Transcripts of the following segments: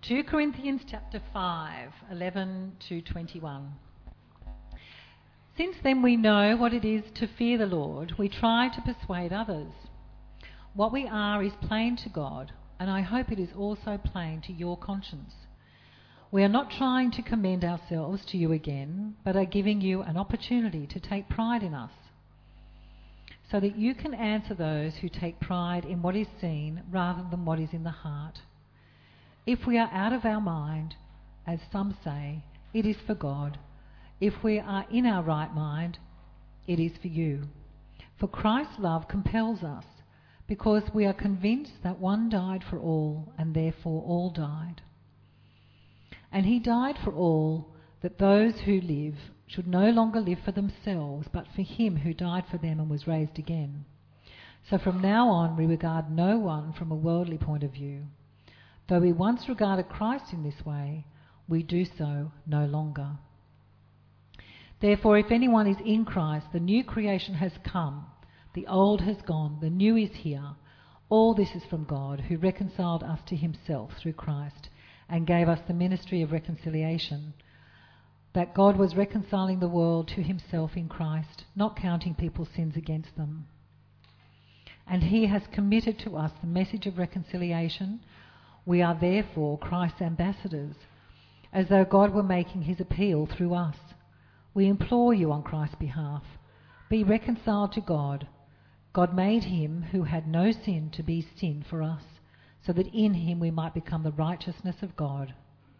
2 Corinthians chapter 5, 11 to 21. Since then we know what it is to fear the Lord, we try to persuade others. What we are is plain to God, and I hope it is also plain to your conscience. We are not trying to commend ourselves to you again, but are giving you an opportunity to take pride in us, so that you can answer those who take pride in what is seen rather than what is in the heart. If we are out of our mind, as some say, it is for God. If we are in our right mind, it is for you. For Christ's love compels us, because we are convinced that one died for all, and therefore all died. And he died for all, that those who live should no longer live for themselves, but for him who died for them and was raised again. So from now on we regard no one from a worldly point of view. Though we once regarded Christ in this way, we do so no longer. Therefore, if anyone is in Christ, the new creation has come, the old has gone, the new is here. All this is from God, who reconciled us to himself through Christ, and gave us the ministry of reconciliation, that God was reconciling the world to himself in Christ, not counting people's sins against them. And he has committed to us the message of reconciliation. We are therefore Christ's ambassadors, as though God were making his appeal through us. We implore you on Christ's behalf, be reconciled to God. God made him who had no sin to be sin for us, so that in him we might become the righteousness of God.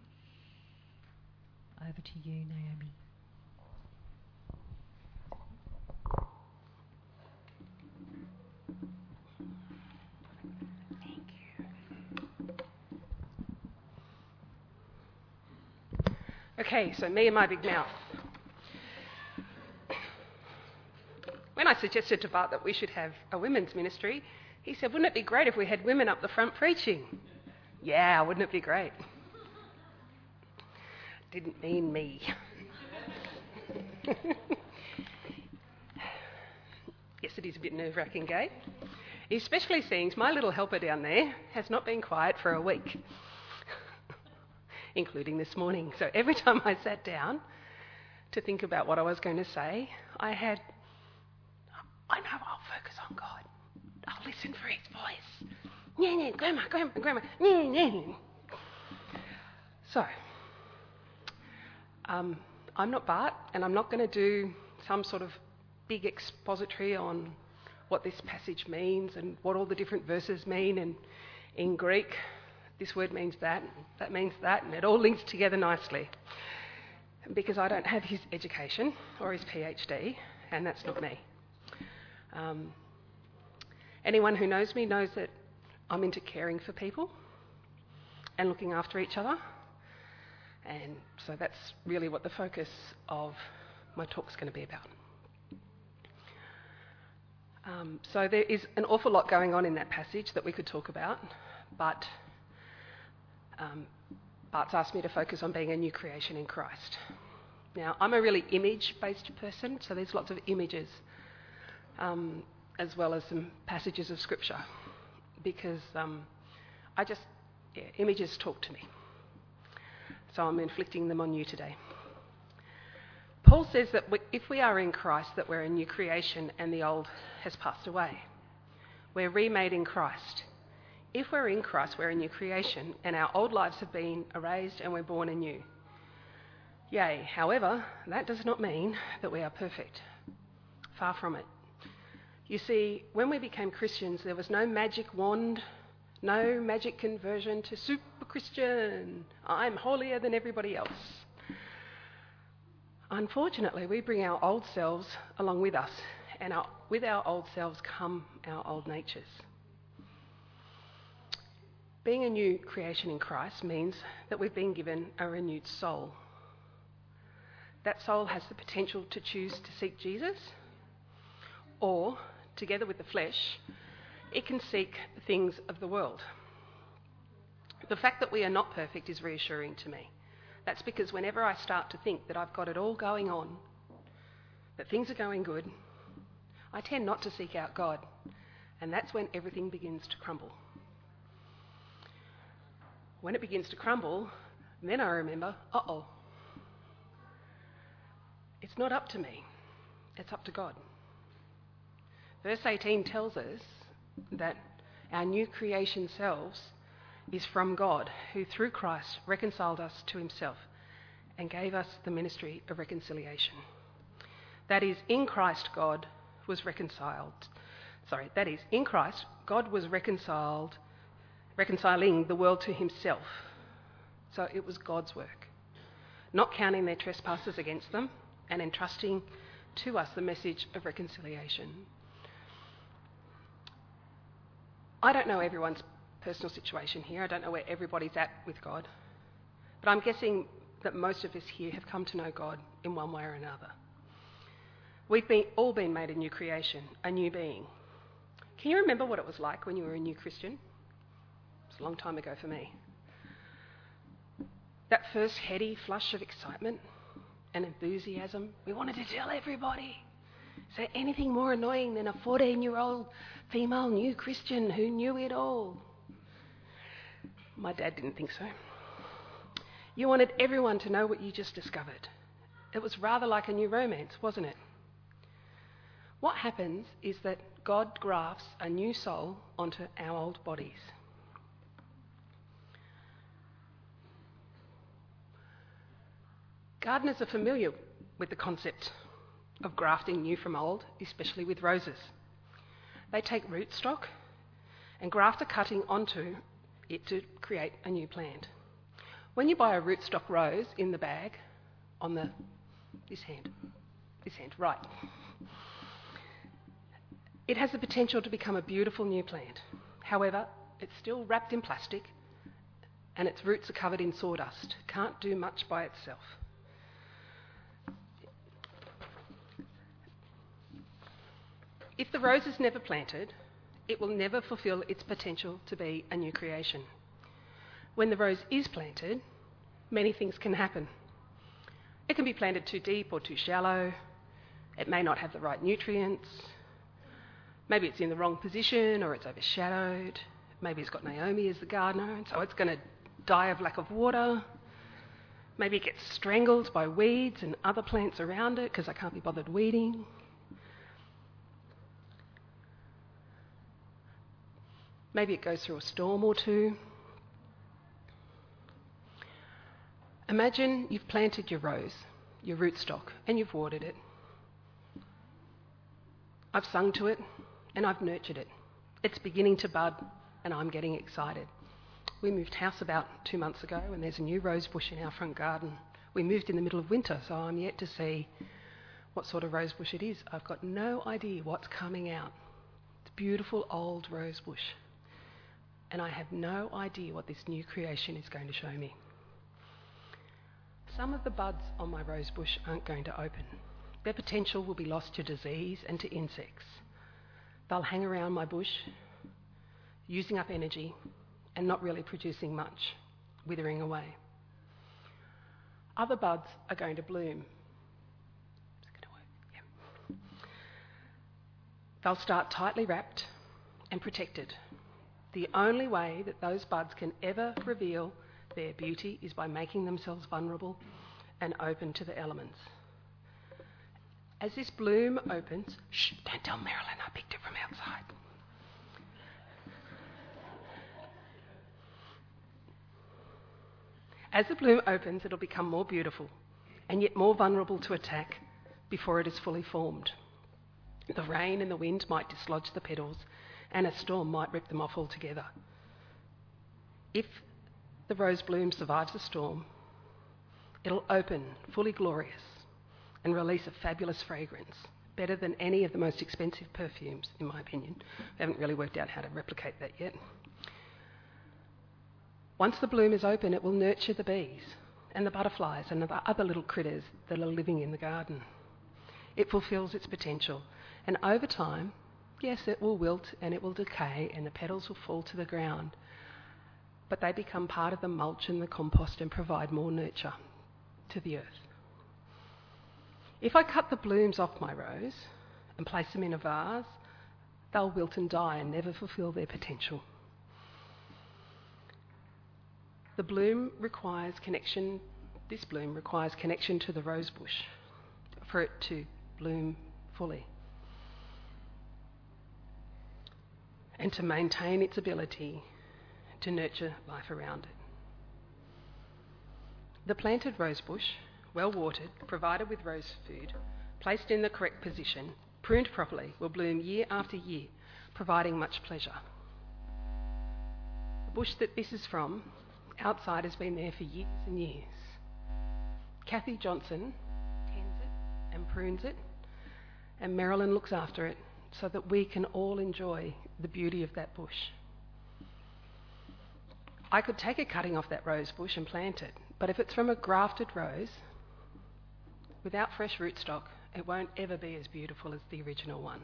Over to you, Naomi. Thank you. Okay, so me and my big mouth. When I suggested to Bart that we should have a women's ministry, he said, wouldn't it be great if we had women up the front preaching? Yeah, wouldn't it be great? Didn't mean me. Yes, it is a bit nerve-wracking, Gay. Especially seeing my little helper down there has not been quiet for a week, including this morning. So every time I sat down to think about what I was going to say, I know I'll focus on God. I'll listen for his voice. Yeah, grandma. Yeah. So, I'm not Bart, and I'm not going to do some sort of big expository on what this passage means and what all the different verses mean. And in Greek, this word means that means that, and it all links together nicely. Because I don't have his education or his PhD, and that's not me. Anyone who knows me knows that I'm into caring for people and looking after each other. And so that's really what the focus of my talk's going to be about. So there is an awful lot going on in that passage that we could talk about, but Bart's asked me to focus on being a new creation in Christ. Now, I'm a really image-based person, so there's lots of images, as well as some passages of Scripture, because images talk to me. So I'm inflicting them on you today. Paul says that if we are in Christ, that we're a new creation and the old has passed away. We're remade in Christ. If we're in Christ, we're a new creation and our old lives have been erased and we're born anew. Yea, however, that does not mean that we are perfect. Far from it. You see, when we became Christians, there was no magic wand, no magic conversion to super Christian. I'm holier than everybody else. Unfortunately, we bring our old selves along with us, and with our old selves come our old natures. Being a new creation in Christ means that we've been given a renewed soul. That soul has the potential to choose to seek Jesus, or, together with the flesh, it can seek the things of the world. The fact that we are not perfect is reassuring to me. That's because whenever I start to think that I've got it all going on, that things are going good, I tend not to seek out God, and that's when everything begins to crumble. When it begins to crumble, then I remember, it's not up to me, it's up to God. Verse 18 tells us that our new creation selves is from God, who through Christ reconciled us to himself and gave us the ministry of reconciliation. That is, in Christ God was reconciling the world to himself. So it was God's work, not counting their trespasses against them and entrusting to us the message of reconciliation. I don't know everyone's personal situation here. I don't know where everybody's at with God. But I'm guessing that most of us here have come to know God in one way or another. We've all been made a new creation, a new being. Can you remember what it was like when you were a new Christian? It was a long time ago for me. That first heady flush of excitement and enthusiasm. We wanted to tell everybody. Is there anything more annoying than a 14-year-old female new Christian who knew it all? My dad didn't think so. You wanted everyone to know what you just discovered. It was rather like a new romance, wasn't it? What happens is that God grafts a new soul onto our old bodies. Gardeners are familiar with the concept of grafting new from old, especially with roses. They take rootstock and graft a cutting onto it to create a new plant. When you buy a rootstock rose in the bag, on this hand, right, it has the potential to become a beautiful new plant. However, it's still wrapped in plastic and its roots are covered in sawdust. Can't do much by itself. If the rose is never planted, it will never fulfil its potential to be a new creation. When the rose is planted, many things can happen. It can be planted too deep or too shallow. It may not have the right nutrients. Maybe it's in the wrong position or it's overshadowed. Maybe it's got Naomi as the gardener, and so it's going to die of lack of water. Maybe it gets strangled by weeds and other plants around it because I can't be bothered weeding. Maybe it goes through a storm or two. Imagine you've planted your rose, your rootstock, and you've watered it. I've sung to it and I've nurtured it. It's beginning to bud and I'm getting excited. We moved house about 2 months ago and there's a new rose bush in our front garden. We moved in the middle of winter, so I'm yet to see what sort of rose bush it is. I've got no idea what's coming out. It's a beautiful old rose bush. And I have no idea what this new creation is going to show me. Some of the buds on my rose bush aren't going to open. Their potential will be lost to disease and to insects. They'll hang around my bush, using up energy and not really producing much, withering away. Other buds are going to bloom. Is it going to work? Yeah. They'll start tightly wrapped and protected. The only way that those buds can ever reveal their beauty is by making themselves vulnerable and open to the elements. As this bloom opens, shh, don't tell Marilyn I picked it from outside. As the bloom opens, it'll become more beautiful and yet more vulnerable to attack before it is fully formed. The rain and the wind might dislodge the petals and a storm might rip them off altogether. If the rose bloom survives the storm, it'll open fully glorious and release a fabulous fragrance, better than any of the most expensive perfumes, in my opinion. We haven't really worked out how to replicate that yet. Once the bloom is open, it will nurture the bees and the butterflies and the other little critters that are living in the garden. It fulfills its potential, and over time, yes, it will wilt and it will decay and the petals will fall to the ground, but they become part of the mulch and the compost and provide more nurture to the earth. If I cut the blooms off my rose and place them in a vase, they'll wilt and die and never fulfil their potential. The bloom requires connection. This bloom requires connection to the rose bush for it to bloom fully and to maintain its ability to nurture life around it. The planted rose bush, well watered, provided with rose food, placed in the correct position, pruned properly, will bloom year after year, providing much pleasure. The bush that this is from, outside, has been there for years and years. Kathy Johnson tends it and prunes it, and Marilyn looks after it so that we can all enjoy the beauty of that bush. I could take a cutting off that rose bush and plant it, but if it's from a grafted rose, without fresh rootstock, it won't ever be as beautiful as the original one.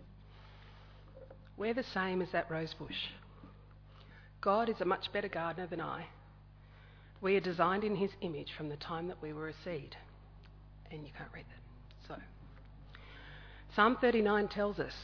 We're the same as that rose bush. God is a much better gardener than I. We are designed in his image from the time that we were a seed. And you can't read that. So, Psalm 39 tells us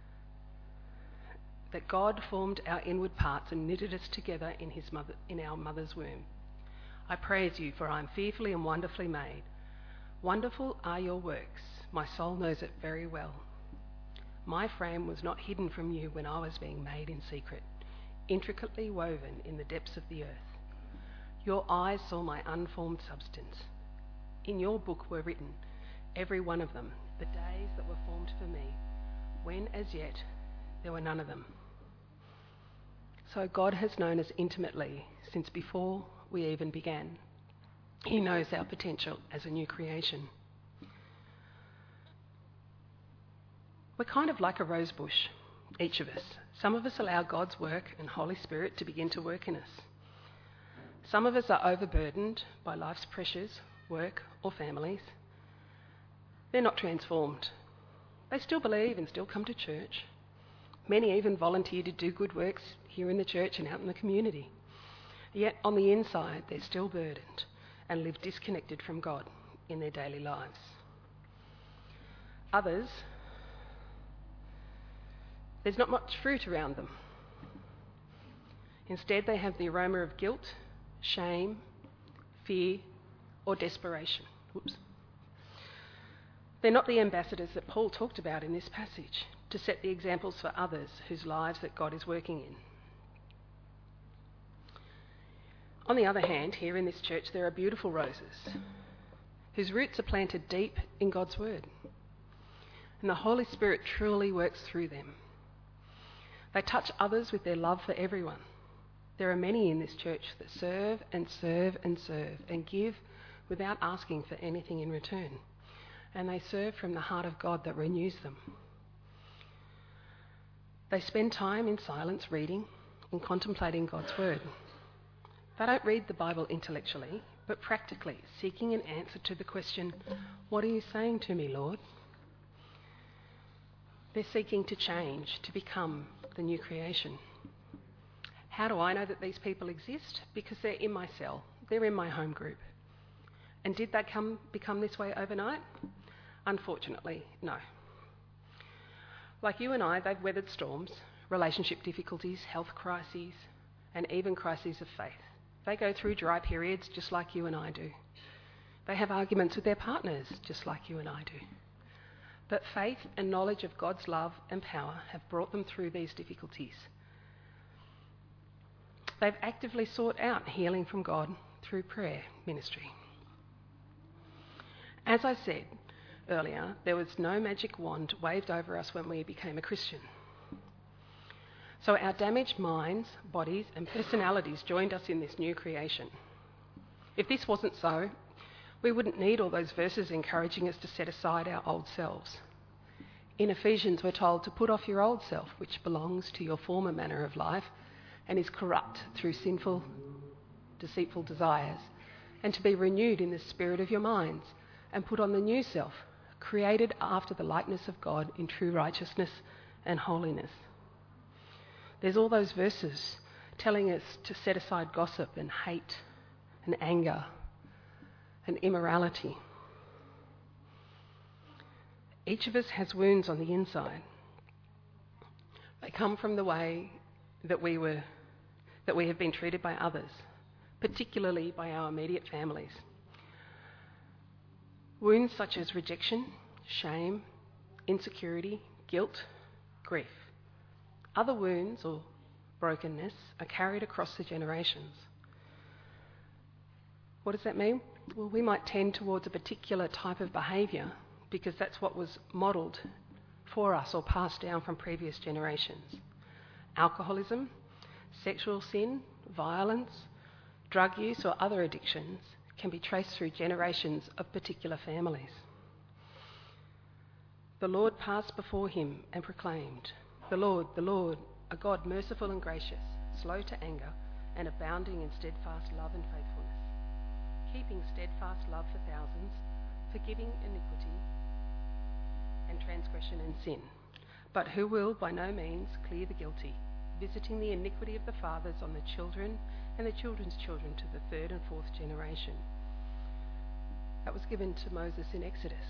that God formed our inward parts and knitted us together in our mother's womb. I praise you, for I am fearfully and wonderfully made. Wonderful are your works. My soul knows it very well. My frame was not hidden from you when I was being made in secret, intricately woven in the depths of the earth. Your eyes saw my unformed substance. In your book were written, every one of them, the days that were formed for me, when as yet there were none of them. So God has known us intimately since before we even began. He knows our potential as a new creation. We're kind of like a rose bush, each of us. Some of us allow God's work and Holy Spirit to begin to work in us. Some of us are overburdened by life's pressures, work or families. They're not transformed. They still believe and still come to church. Many even volunteer to do good works here in the church and out in the community. Yet on the inside, they're still burdened and live disconnected from God in their daily lives. Others, there's not much fruit around them. Instead, they have the aroma of guilt, shame, fear, or desperation. Whoops. They're not the ambassadors that Paul talked about in this passage to set the examples for others whose lives that God is working in. On the other hand, here in this church, there are beautiful roses whose roots are planted deep in God's word. And the Holy Spirit truly works through them. They touch others with their love for everyone. There are many in this church that serve and serve and serve and give without asking for anything in return. And they serve from the heart of God that renews them. They spend time in silence reading and contemplating God's word. They don't read the Bible intellectually, but practically, seeking an answer to the question, what are you saying to me, Lord? They're seeking to change, to become the new creation. How do I know that these people exist? Because they're in my cell. They're in my home group. And did they become this way overnight? Unfortunately, no. Like you and I, they've weathered storms, relationship difficulties, health crises, and even crises of faith. They go through dry periods just like you and I do. They have arguments with their partners just like you and I do. But faith and knowledge of God's love and power have brought them through these difficulties. They've actively sought out healing from God through prayer ministry. As I said earlier, there was no magic wand waved over us when we became a Christian. So our damaged minds, bodies and personalities joined us in this new creation. If this wasn't so, we wouldn't need all those verses encouraging us to set aside our old selves. In Ephesians, we're told to put off your old self, which belongs to your former manner of life and is corrupt through sinful, deceitful desires, and to be renewed in the spirit of your minds, and put on the new self, created after the likeness of God in true righteousness and holiness. There's all those verses telling us to set aside gossip and hate and anger and immorality. Each of us has wounds on the inside. They come from the way that we have been treated by others, particularly by our immediate families. Wounds such as rejection, shame, insecurity, guilt, grief. Other wounds or brokenness are carried across the generations. What does that mean? Well, we might tend towards a particular type of behaviour because that's what was modelled for us or passed down from previous generations. Alcoholism, sexual sin, violence, drug use or other addictions can be traced through generations of particular families. The Lord passed before him and proclaimed, the Lord, a God merciful and gracious, slow to anger and abounding in steadfast love and faithfulness, keeping steadfast love for thousands, forgiving iniquity and transgression and sin, but who will by no means clear the guilty, visiting the iniquity of the fathers on the children and the children's children to the third and fourth generation. That was given to Moses in Exodus.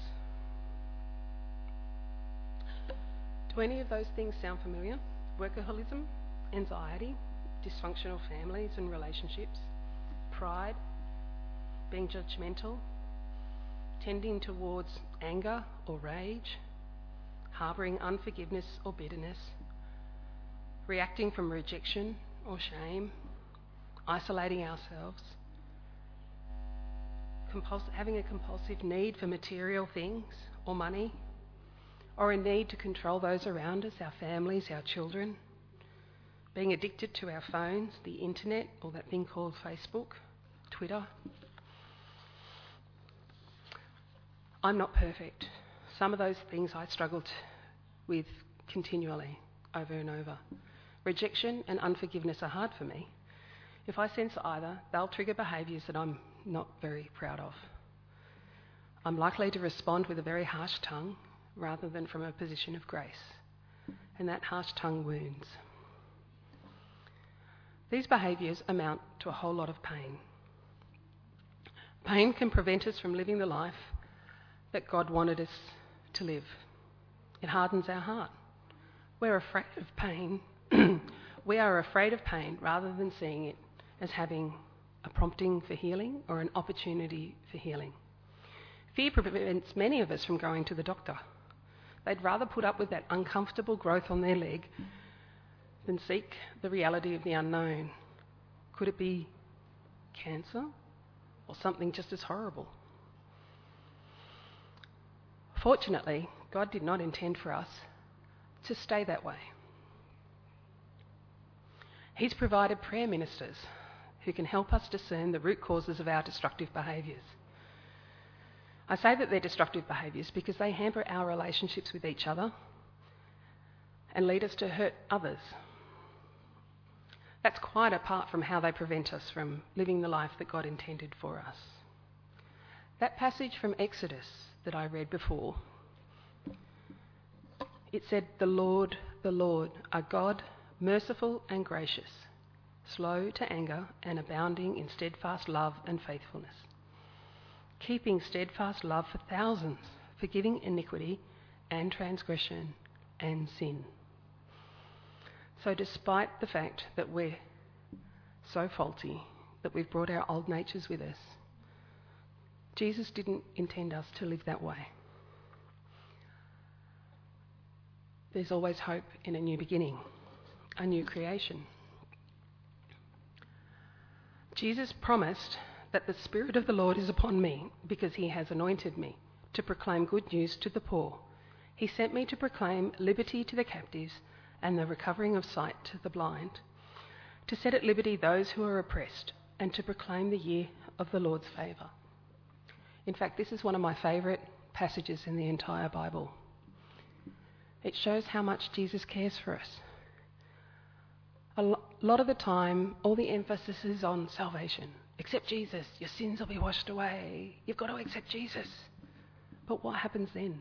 Do any of those things sound familiar? Workaholism, anxiety, dysfunctional families and relationships, pride, being judgmental, tending towards anger or rage, harbouring unforgiveness or bitterness, reacting from rejection or shame, isolating ourselves, having a compulsive need for material things or money, or a need to control those around us, our families, our children, being addicted to our phones, the internet, or that thing called Facebook, Twitter. I'm not perfect. Some of those things I struggled with continually, over and over. Rejection and unforgiveness are hard for me. If I sense either, they'll trigger behaviours that I'm not very proud of. I'm likely to respond with a very harsh tongue rather than from a position of grace, and that harsh tongue wounds. These behaviours amount to a whole lot of pain. Pain can prevent us from living the life that God wanted us to live. It hardens our heart. We're afraid of pain. We are afraid of pain rather than seeing it as having a prompting for healing or an opportunity for healing. Fear prevents many of us from going to the doctor. They'd rather put up with that uncomfortable growth on their leg than seek the reality of the unknown. Could it be cancer or something just as horrible? Fortunately, God did not intend for us to stay that way. He's provided prayer ministers who can help us discern the root causes of our destructive behaviours. I say that they're destructive behaviours because they hamper our relationships with each other and lead us to hurt others. That's quite apart from how they prevent us from living the life that God intended for us. That passage from Exodus that I read before, it said, the Lord, a God merciful and gracious, slow to anger and abounding in steadfast love and faithfulness, keeping steadfast love for thousands, forgiving iniquity and transgression and sin. So despite the fact that we're so faulty, that we've brought our old natures with us, Jesus didn't intend us to live that way. There's always hope in a new beginning, a new creation. Jesus promised that the Spirit of the Lord is upon me because he has anointed me to proclaim good news to the poor. He sent me to proclaim liberty to the captives and the recovering of sight to the blind, to set at liberty those who are oppressed, and to proclaim the year of the Lord's favour. In fact, this is one of my favourite passages in the entire Bible. It shows how much Jesus cares for us. A lot of the time, all the emphasis is on salvation. Accept Jesus, your sins will be washed away. You've got to accept Jesus. But what happens then?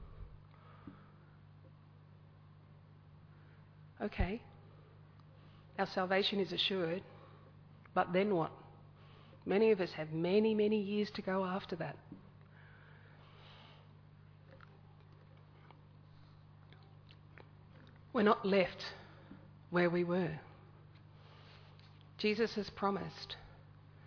Okay, our salvation is assured, but then what? Many of us have many, many years to go after that. We're not left where we were. Jesus has promised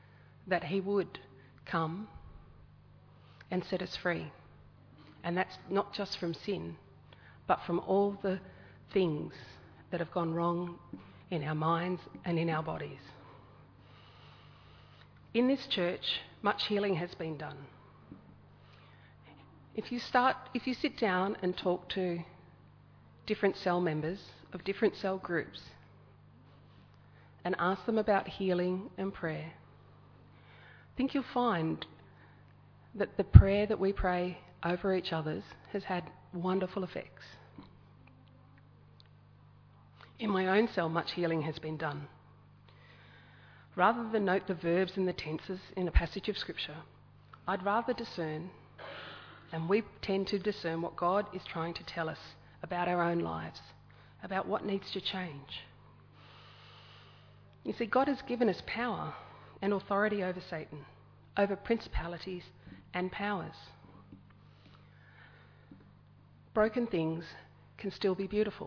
that he would come and set us free. And that's not just from sin, but from all the things that have gone wrong in our minds and in our bodies. In this church, much healing has been done. If you sit down and talk to different cell members of different cell groups and ask them about healing and prayer, I think you'll find that the prayer that we pray over each other's has had wonderful effects. In my own cell, much healing has been done. Rather than note the verbs and the tenses in a passage of Scripture, I'd rather discern, and we tend to discern what God is trying to tell us about our own lives, about what needs to change. You see, God has given us power and authority over Satan, over principalities and powers. Broken things can still be beautiful.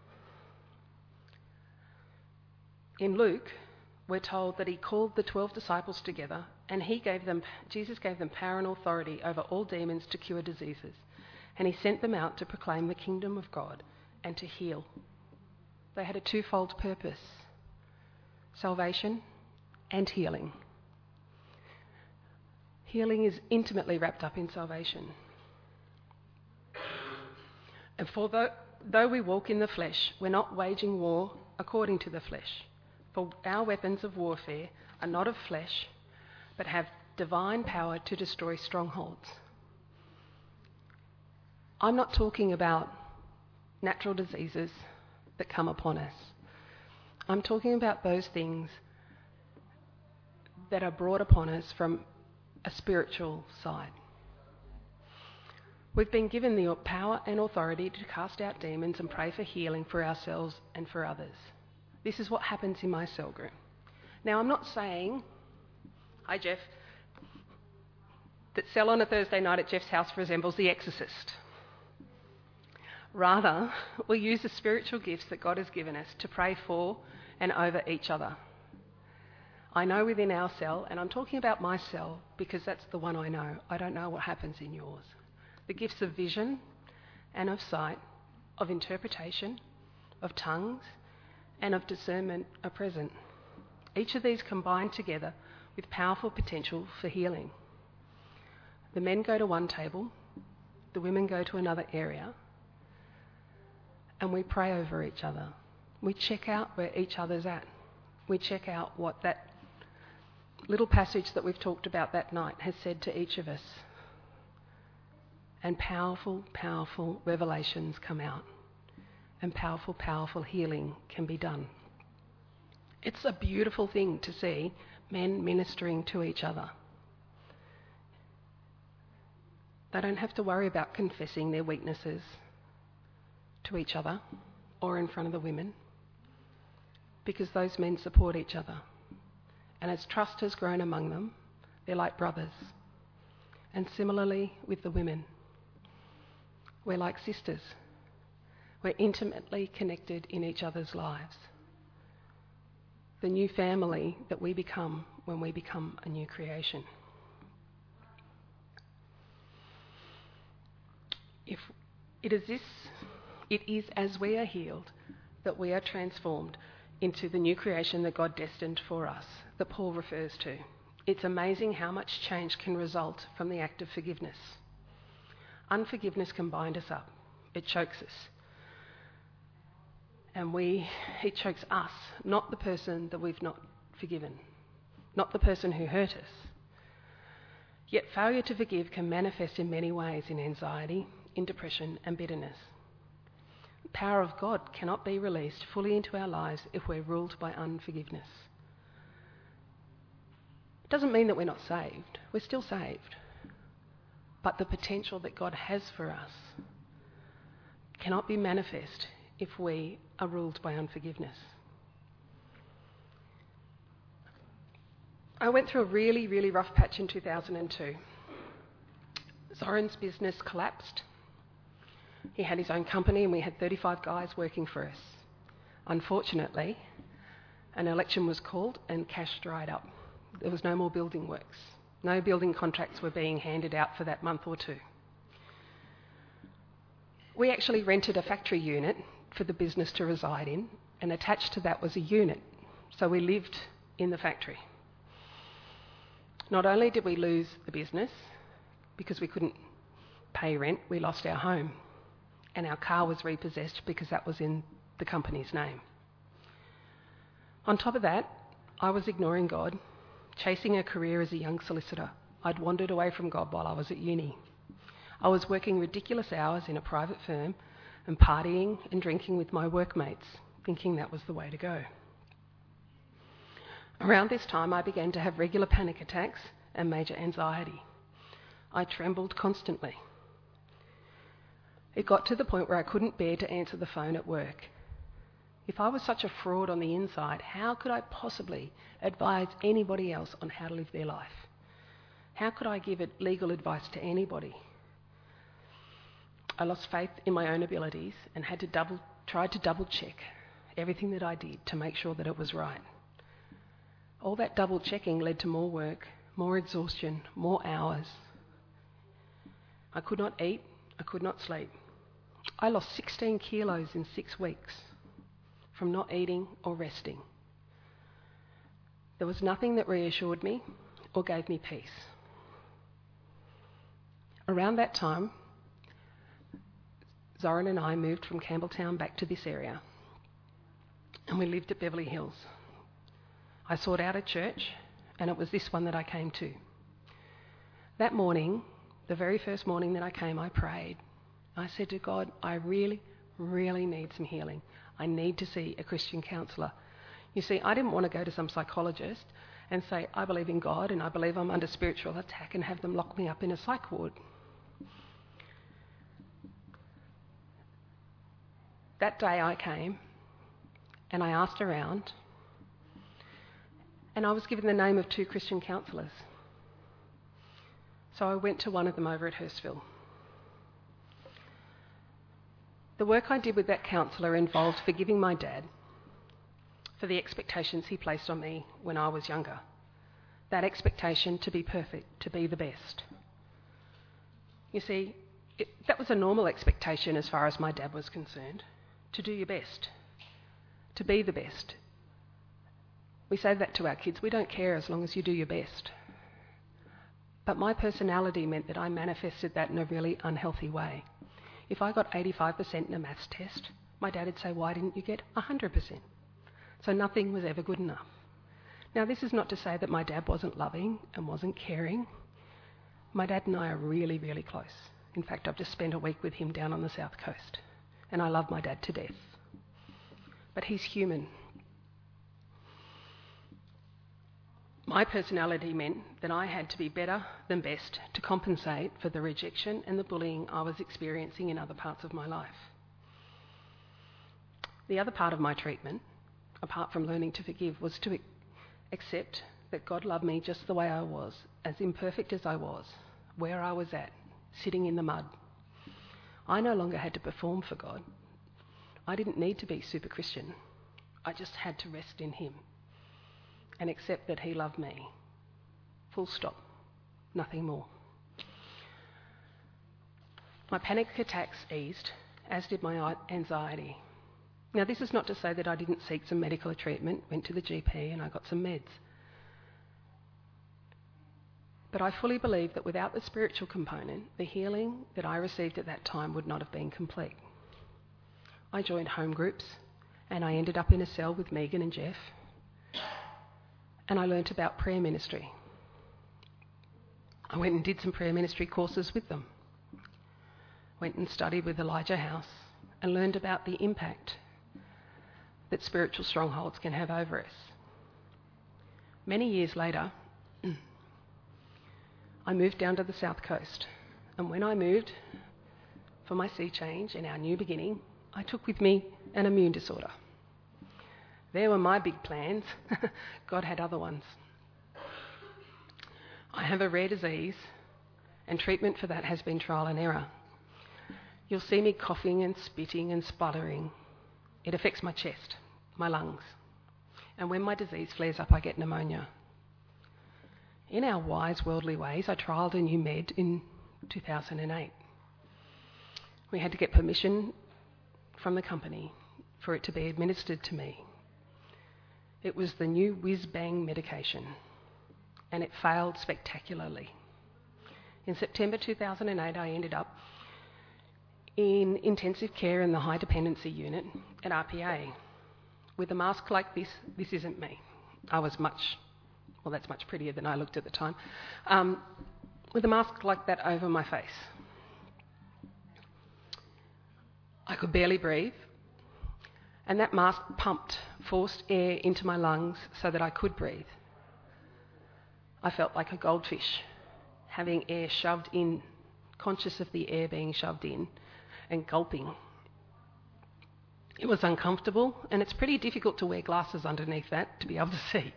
In Luke, we're told that he called the 12 disciples together and Jesus gave them power and authority over all demons to cure diseases. And he sent them out to proclaim the kingdom of God and to heal. They had a twofold purpose: salvation and healing. Healing is intimately wrapped up in salvation. And for though we walk in the flesh, we're not waging war according to the flesh. For our weapons of warfare are not of flesh, but have divine power to destroy strongholds. I'm not talking about natural diseases that come upon us. I'm talking about those things that are brought upon us from a spiritual side. We've been given the power and authority to cast out demons and pray for healing for ourselves and for others. This is what happens in my cell group. Now, I'm not saying, hi Jeff, that cell on a Thursday night at Jeff's house resembles The Exorcist. Rather, we use the spiritual gifts that God has given us to pray for and over each other. I know within our cell, and I'm talking about my cell because that's the one I know. I don't know what happens in yours. The gifts of vision and of sight, of interpretation, of tongues, and of discernment are present. Each of these combine together with powerful potential for healing. The men go to one table, the women go to another area, and we pray over each other. We check out where each other's at. We check out what that little passage that we've talked about that night has said to each of us. And powerful, powerful revelations come out. And powerful, powerful healing can be done. It's a beautiful thing to see men ministering to each other. They don't have to worry about confessing their weaknesses to each other or in front of the women, because those men support each other. And as trust has grown among them, they're like brothers. And similarly with the women, we're like sisters. We're intimately connected in each other's lives. The new family that we become when we become a new creation. It is as we are healed that we are transformed into the new creation that God destined for us, that Paul refers to. It's amazing how much change can result from the act of forgiveness. Unforgiveness can bind us up. It chokes us. And it chokes us, not the person that we've not forgiven, not the person who hurt us. Yet failure to forgive can manifest in many ways: in anxiety, in depression and bitterness. The power of God cannot be released fully into our lives if we're ruled by unforgiveness. It doesn't mean that we're not saved. We're still saved. But the potential that God has for us cannot be manifest if we are ruled by unforgiveness. I went through a really, really rough patch in 2002. Zoran's business collapsed. He had his own company and we had 35 guys working for us. Unfortunately, an election was called and cash dried up. there was no more building works. No building contracts were being handed out for that month or two. We actually rented a factory unit for the business to reside in, and attached to that was a unit. So we lived in the factory. Not only did we lose the business because we couldn't pay rent, we lost our home. And our car was repossessed because that was in the company's name. On top of that, I was ignoring God, chasing a career as a young solicitor. I'd wandered away from God while I was at uni. I was working ridiculous hours in a private firm and partying and drinking with my workmates, thinking that was the way to go. Around this time, I began to have regular panic attacks and major anxiety. I trembled constantly. It got to the point where I couldn't bear to answer the phone at work. If I was such a fraud on the inside, how could I possibly advise anybody else on how to live their life? How could I give legal advice to anybody? I lost faith in my own abilities and tried to double check everything that I did to make sure that it was right. All that double checking led to more work, more exhaustion, more hours. I could not eat, I could not sleep. I lost 16 kilos in 6 weeks from not eating or resting. There was nothing that reassured me or gave me peace. Around that time, Zoran and I moved from Campbelltown back to this area, and we lived at Beverly Hills. I sought out a church, and it was this one that I came to. That morning, the very first morning that I came, I prayed. I said to God, I really, really need some healing. I need to see a Christian counsellor. You see, I didn't want to go to some psychologist and say, I believe in God and I believe I'm under spiritual attack, and have them lock me up in a psych ward. That day I came and I asked around, and I was given the name of 2 Christian counsellors. So I went to one of them over at Hurstville. The work I did with that counsellor involved forgiving my dad for the expectations he placed on me when I was younger. That expectation to be perfect, to be the best. You see, that was a normal expectation as far as my dad was concerned. To do your best, to be the best. We say that to our kids, we don't care as long as you do your best. But my personality meant that I manifested that in a really unhealthy way. If I got 85% in a maths test, my dad would say, why didn't you get 100%? So nothing was ever good enough. Now, this is not to say that my dad wasn't loving and wasn't caring. My dad and I are really, really close. In fact, I've just spent a week with him down on the south coast. And I love my dad to death. But he's human. My personality meant that I had to be better than best to compensate for the rejection and the bullying I was experiencing in other parts of my life. The other part of my treatment, apart from learning to forgive, was to accept that God loved me just the way I was, as imperfect as I was, where I was at, sitting in the mud. I no longer had to perform for God. I didn't need to be super Christian. I just had to rest in Him and accept that He loved me. Full stop. Nothing more. My panic attacks eased, as did my anxiety. Now, this is not to say that I didn't seek some medical treatment, went to the GP and I got some meds. But I fully believe that without the spiritual component, the healing that I received at that time would not have been complete. I joined home groups and I ended up in a cell with Megan and Jeff, and I learnt about prayer ministry. I went and did some prayer ministry courses with them. Went and studied with Elijah House and learned about the impact that spiritual strongholds can have over us. Many years later, I moved down to the south coast, and when I moved for my sea change and our new beginning, I took with me an immune disorder. There were my big plans. God had other ones. I have a rare disease, and treatment for that has been trial and error. You'll see me coughing and spitting and spluttering. It affects my chest, my lungs, and when my disease flares up, I get pneumonia. In our wise worldly ways, I trialled a new med in 2008. We had to get permission from the company for it to be administered to me. It was the new whiz-bang medication, and it failed spectacularly. In September 2008, I ended up in intensive care in the high dependency unit at RPA. With a mask like this isn't me. I was that's much prettier than I looked at the time. With a mask like that over my face. I could barely breathe, and that mask pumped forced air into my lungs so that I could breathe. I felt like a goldfish, having air shoved in, conscious of the air being shoved in, and gulping. It was uncomfortable, and it's pretty difficult to wear glasses underneath that to be able to see.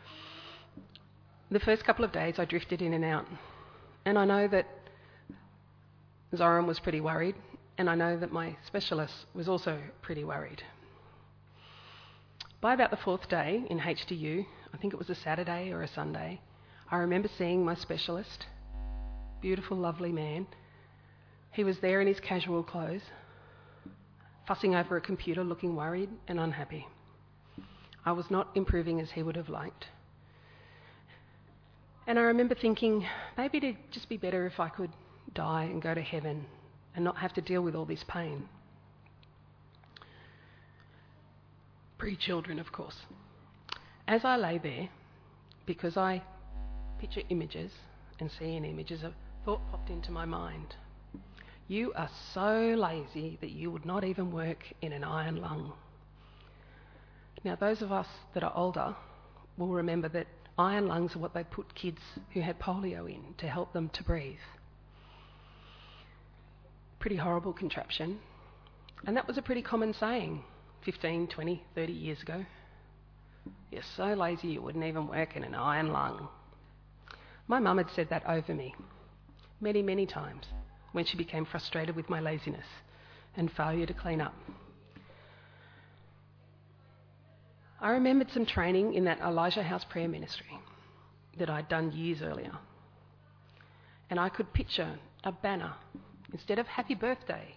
The first couple of days I drifted in and out, and I know that Zoran was pretty worried, and I know that my specialist was also pretty worried. By about the fourth day in HDU, I think it was a Saturday or a Sunday, I remember seeing my specialist, beautiful, lovely man. He was there in his casual clothes, fussing over a computer, looking worried and unhappy. I was not improving as he would have liked. And I remember thinking, maybe it'd just be better if I could die and go to heaven and not have to deal with all this pain. Pre-children, of course. As I lay there, because I picture images and see in images, a thought popped into my mind. You are so lazy that you would not even work in an iron lung. Now, those of us that are older will remember that iron lungs are what they put kids who had polio in to help them to breathe. Pretty horrible contraption. And that was a pretty common saying 15, 20, 30 years ago. You're so lazy you wouldn't even work in an iron lung. My mum had said that over me many, many times when she became frustrated with my laziness and failure to clean up. I remembered some training in that Elijah House prayer ministry that I'd done years earlier. And I could picture a banner. Instead of happy birthday,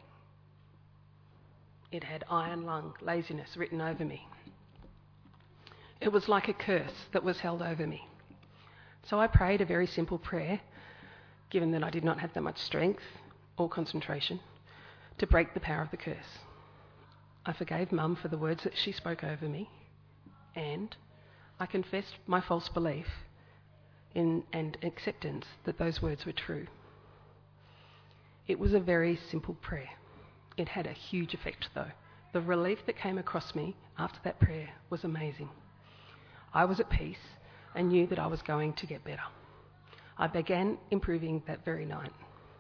it had iron lung, laziness written over me. It was like a curse that was held over me. So I prayed a very simple prayer, given that I did not have that much strength or concentration, to break the power of the curse. I forgave Mum for the words that she spoke over me, and I confessed my false belief in and acceptance that those words were true. It was a very simple prayer. It had a huge effect, though. The relief that came across me after that prayer was amazing. I was at peace and knew that I was going to get better. I began improving that very night.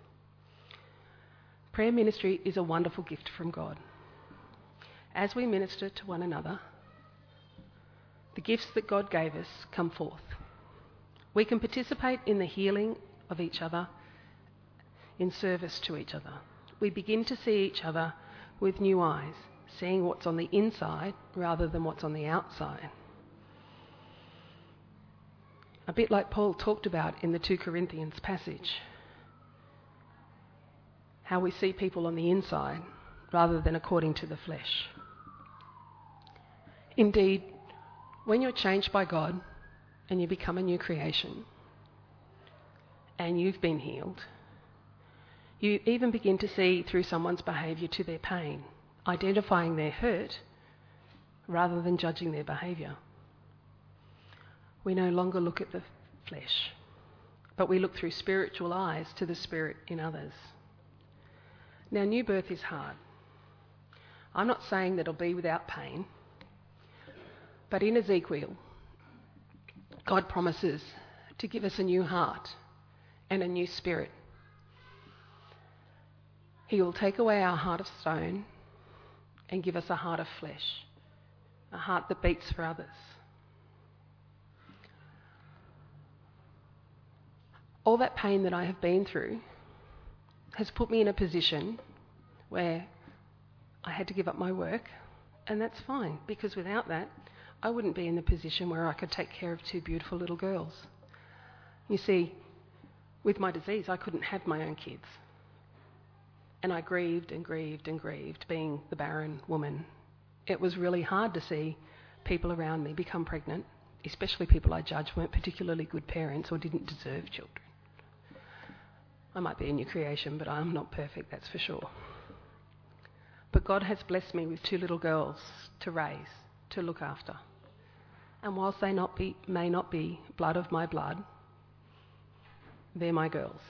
Prayer ministry is a wonderful gift from God. As we minister to one another, the gifts that God gave us come forth. We can participate in the healing of each other, in service to each other. We begin to see each other with new eyes, seeing what's on the inside rather than what's on the outside. A bit like Paul talked about in the 2 Corinthians passage. How we see people on the inside rather than according to the flesh. Indeed, when you're changed by God and you become a new creation and you've been healed, you even begin to see through someone's behaviour to their pain, identifying their hurt rather than judging their behaviour. We no longer look at the flesh, but we look through spiritual eyes to the spirit in others. Now, new birth is hard. I'm not saying that it'll be without pain, but in Ezekiel, God promises to give us a new heart and a new spirit. He will take away our heart of stone and give us a heart of flesh, a heart that beats for others. All that pain that I have been through has put me in a position where I had to give up my work, and that's fine, because without that, I wouldn't be in the position where I could take care of 2 beautiful little girls. You see, with my disease, I couldn't have my own kids. And I grieved and grieved and grieved, being the barren woman. It was really hard to see people around me become pregnant, especially people I judged weren't particularly good parents or didn't deserve children. I might be a new creation, but I'm not perfect, that's for sure. But God has blessed me with 2 little girls to raise, to look after. And whilst they may not be blood of my blood, they're my girls.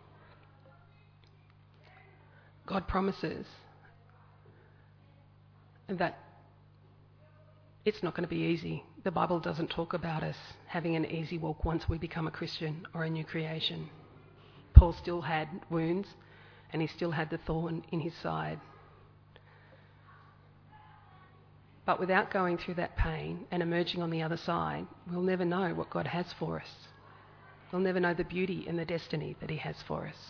God promises that it's not going to be easy. The Bible doesn't talk about us having an easy walk once we become a Christian or a new creation. Paul still had wounds and he still had the thorn in his side. But without going through that pain and emerging on the other side, we'll never know what God has for us. We'll never know the beauty and the destiny that he has for us.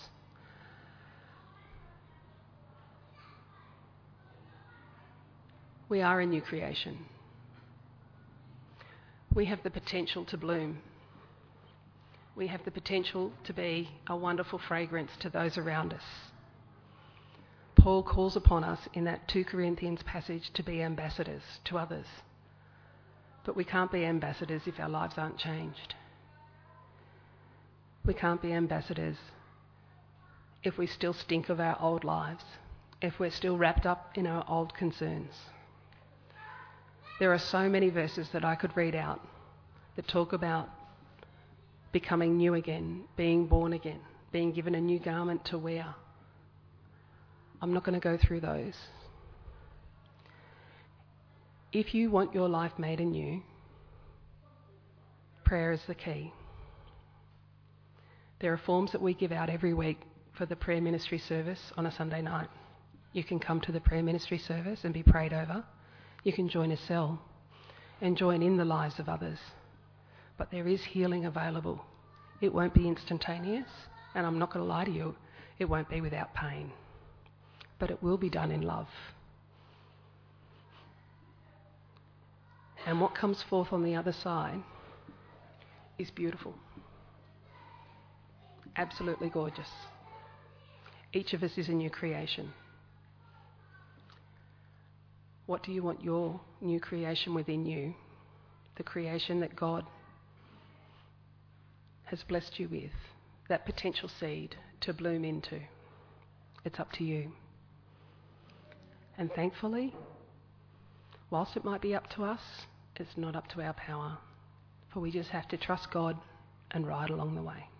We are a new creation. We have the potential to bloom. We have the potential to be a wonderful fragrance to those around us. Paul calls upon us in that 2 Corinthians passage to be ambassadors to others. But we can't be ambassadors if our lives aren't changed. We can't be ambassadors if we still stink of our old lives, if we're still wrapped up in our old concerns. There are so many verses that I could read out that talk about becoming new again, being born again, being given a new garment to wear. I'm not going to go through those. If you want your life made anew, prayer is the key. There are forms that we give out every week for the prayer ministry service on a Sunday night. You can come to the prayer ministry service and be prayed over. You can join a cell and join in the lives of others. But there is healing available. It won't be instantaneous, and I'm not going to lie to you, it won't be without pain. But it will be done in love. And what comes forth on the other side is beautiful. Absolutely gorgeous. Each of us is a new creation. What do you want your new creation within you, the creation that God has blessed you with, that potential seed to bloom into? It's up to you. And thankfully, whilst it might be up to us, it's not up to our power, for we just have to trust God and ride along the way.